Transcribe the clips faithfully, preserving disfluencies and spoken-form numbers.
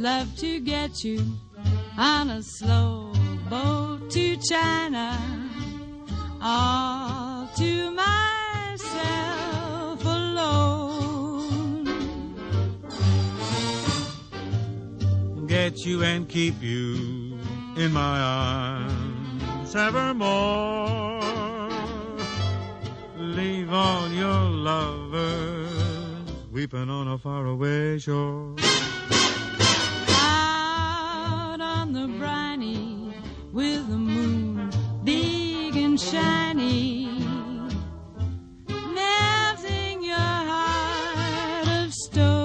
love to get you on a slow boat to China, all to myself alone. Get you and keep you in my arms evermore. Leave all your lovers weeping on a faraway shore. Out on the briny with the moon big and shiny, melting your heart of stone.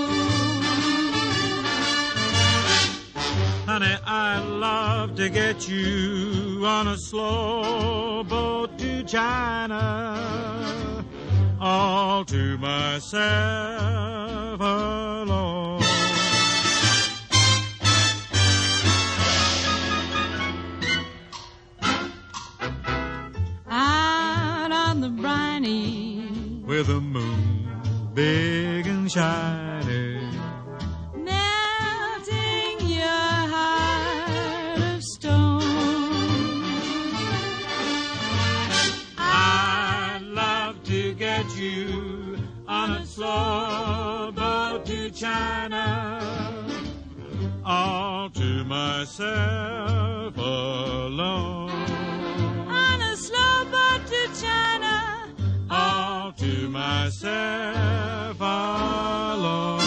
Honey, I'd love to get you on a slow boat to China, all to myself alone. Out on the briny with the moon big and shiny, melting your heart of stone. I'd love to get you on a slow boat to China, all to myself alone. On a slow boat to China, all to myself alone.